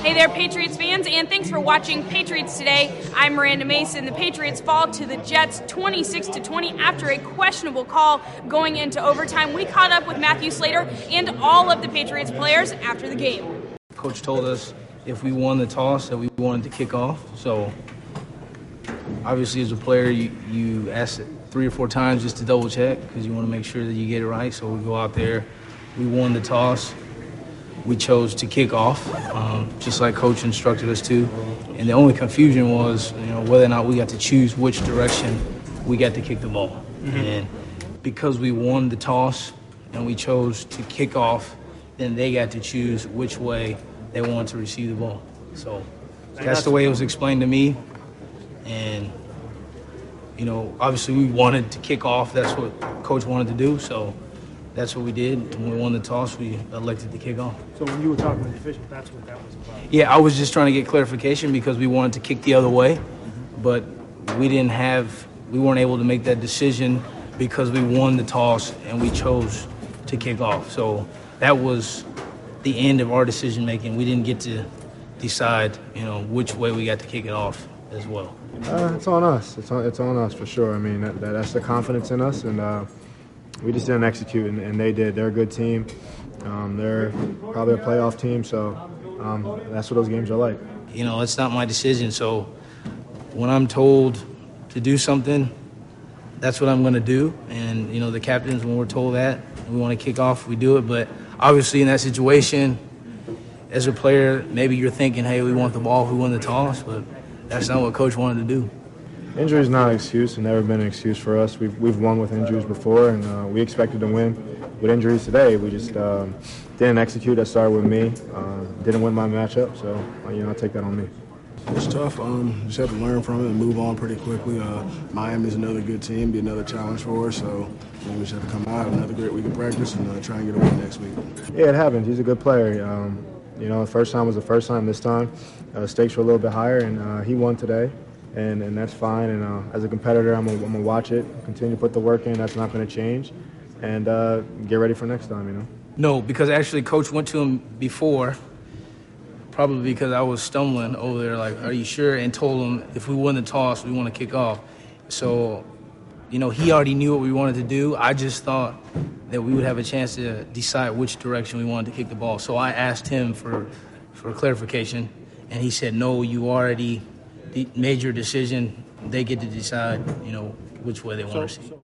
Hey there, Patriots fans, and thanks for watching Patriots Today. I'm Miranda Mason. The Patriots fall to the Jets 26-20 after a questionable call going into overtime. We caught up with Matthew Slater and all of the Patriots players after the game. Coach told us if we won the toss that we wanted to kick off. So obviously as a player, you ask it 3 or 4 times just to double check because you want to make sure that you get it right. So we go out there, we won the toss. We chose to kick off, just like Coach instructed us to. And the only confusion was, whether or not we got to choose which direction we got to kick the ball. Mm-hmm. And because we won the toss and we chose to kick off, then they got to choose which way they wanted to receive the ball. So that's the way it was explained to me. And, obviously we wanted to kick off. That's what Coach wanted to do. So that's what we did. When we won the toss, we elected to kick off. So when you were talking with the official, that's what that was about? Yeah, I was just trying to get clarification because we wanted to kick the other way, but we weren't able to make that decision because we won the toss and we chose to kick off. So that was the end of our decision making. We didn't get to decide, which way we got to kick it off as well. It's on us. It's on us for sure. I mean, that's the confidence in us, and we just didn't execute, and they did. They're a good team. They're probably a playoff team, so that's what those games are like. It's not my decision. So when I'm told to do something, that's what I'm going to do. And, the captains, when we're told that, we want to kick off, we do it. But obviously in that situation, as a player, maybe you're thinking, hey, we want the ball, we won the toss, but that's not what Coach wanted to do. Injury is not an excuse. It's never been an excuse for us. We've won with injuries before, and we expected to win with injuries today. We just didn't execute. That started with me. Didn't win my matchup, so I take that on me. It's tough. Just have to learn from it and move on pretty quickly. Miami's another good team, be another challenge for us. So we just have to come out, have another great week of practice, and try and get a win next week. Yeah, it happens. He's a good player. The first time was the first time. This time, stakes were a little bit higher, and he won today. And that's fine. And as a competitor, I'm gonna watch it, continue to put the work in. That's not going to change, and get ready for next time. No, because actually Coach went to him before, probably because I was stumbling over there, like, are you sure? And told him if we won the toss, we want to kick off. So, he already knew what we wanted to do. I just thought that we would have a chance to decide which direction we wanted to kick the ball. So I asked him for clarification, and he said, no, you already made your decision. They get to decide, which way they want to see.